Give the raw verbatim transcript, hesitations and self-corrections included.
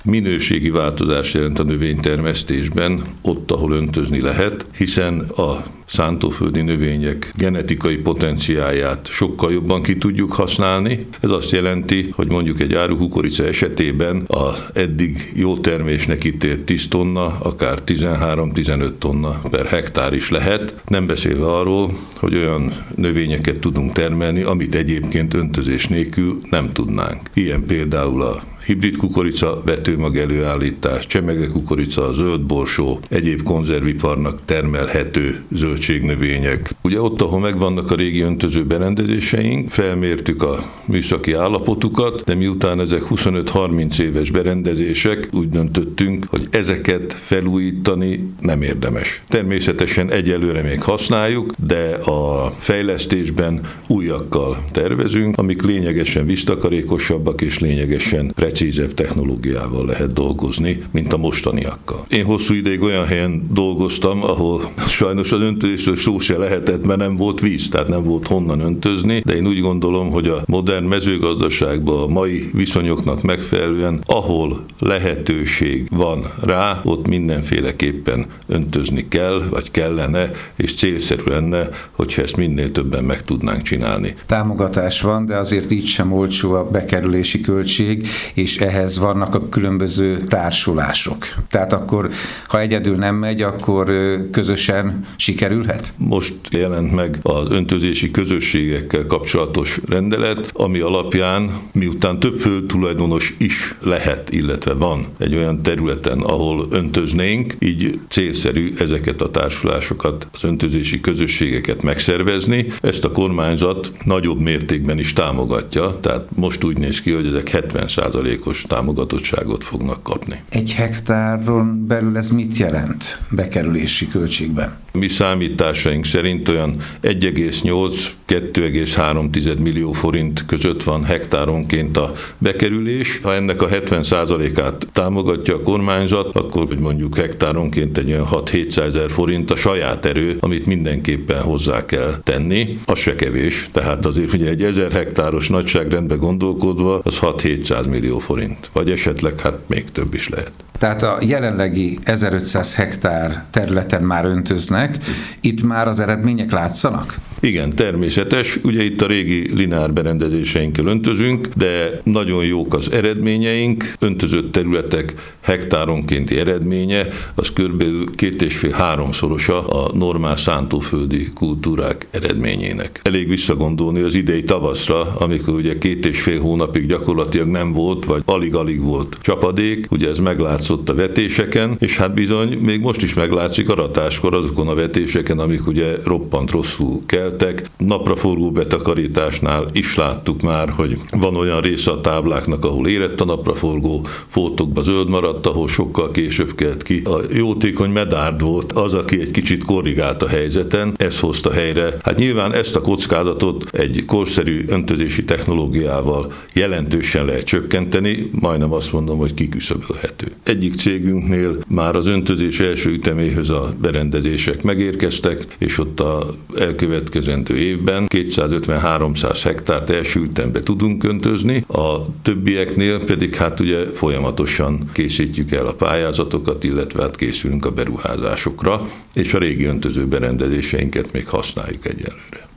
minőségi változás jelent a növénytermesztésben, ott, ahol öntözni lehet, hiszen a szántóföldi növények genetikai potenciáját sokkal jobban ki tudjuk használni. Ez azt jelenti, hogy mondjuk egy árukukorica esetében az eddig jó termésnek ítélt tíz tonna, akár tizenhárom-tizenöt tonna per hektár is lehet, nem beszélve arról, hogy olyan növényeket tudunk termelni, amit egyébként öntözés nélkül nem tudnánk. Ilyen például a hibrid kukorica, vetőmag előállítás, csemege kukorica, zöld borsó, egyéb konzerviparnak termelhető zöldségnövények. Ugye ott, ahol megvannak a régi öntöző berendezéseink, felmértük a műszaki állapotukat, de miután ezek huszonöt-harminc éves berendezések, úgy döntöttünk, hogy ezeket felújítani nem érdemes. Természetesen egyelőre még használjuk, de a fejlesztésben újakkal tervezünk, amik lényegesen víztakarékosabbak és lényegesen precízebb technológiával lehet dolgozni, mint a mostaniakkal. Én hosszú ideig olyan helyen dolgoztam, ahol sajnos az öntözésről szó se lehetett, mert nem volt víz, tehát nem volt honnan öntözni, de én úgy gondolom, hogy a modern mezőgazdaságban a mai viszonyoknak megfelelően, ahol lehetőség van rá, ott mindenféleképpen öntözni kell, vagy kellene, és célszerű lenne, hogyha ezt minél többen meg tudnánk csinálni. Támogatás van, de azért így sem olcsó a bekerülési költség, és ehhez vannak a különböző társulások. Tehát akkor, ha egyedül nem megy, akkor közösen sikerülhet? Most jelent meg az öntözési közösségekkel kapcsolatos rendelet, ami alapján, miután több földtulajdonos is lehet, illetve van egy olyan területen, ahol öntöznénk, így célszerű ezeket a társulásokat, az öntözési közösségeket megszervezni. Ezt a kormányzat nagyobb mértékben is támogatja, tehát most úgy néz ki, hogy ezek hetven százalékos támogatottságot fognak kapni. Egy hektáron belül ez mit jelent bekerülési költségben? Mi számításaink szerint olyan egy egész nyolc - kettő egész három millió forint között van hektáronként a bekerülés. Ha ennek a hetven százalékát támogatja a kormányzat, akkor hogy mondjuk hektáronként egy olyan hat-hétszázezer forint a saját erő, amit mindenképpen hozzá kell tenni. Az se kevés, tehát azért ugye egy ezer hektáros nagyságrendben gondolkodva, az hat-hétszáz millió forint, vagy esetleg hát még több is lehet. Tehát a jelenlegi ezerötszáz hektár területen már öntöznek, itt már az eredmények látszanak? Igen, természetes. Ugye itt a régi lineár berendezéseinkkel öntözünk, de nagyon jók az eredményeink. Öntözött területek hektáronkénti eredménye, az körülbelül két és fél háromszorosa a normál szántóföldi kultúrák eredményének. Elég visszagondolni az idei tavaszra, amikor ugye két és fél hónapig gyakorlatilag nem volt, vagy alig-alig volt csapadék, ugye ez meglátszott a vetéseken, és hát bizony még most is meglátszik a ratáskor azokon a vetéseken, amik ugye roppant rosszul keltek. Napraforgó betakarításnál is láttuk már, hogy van olyan része a tábláknak, ahol érett a napraforgó, foltokba zöld maradt, ahol sokkal később kelt ki. A jótékony medárd volt az, aki egy kicsit korrigált a helyzeten, ez hozta helyre. Hát nyilván ezt a kockázatot egy korszerű öntözési technológiával jelentősen lehet csökkenteni, majdnem azt mondom, hogy kiküszöbölhető. Egyik cégünknél már az öntözés első üteméhöz a berendezések megérkeztek, és ott a elkövetkezendő évben kétszázötven-háromszáz hektárt első ütembe tudunk öntözni, a többieknél pedig hát ugye folyamatosan készítjük el a pályázatokat, illetve hát készülünk a beruházásokra, és a régi öntöző berendezéseinket még használjuk egyelőre.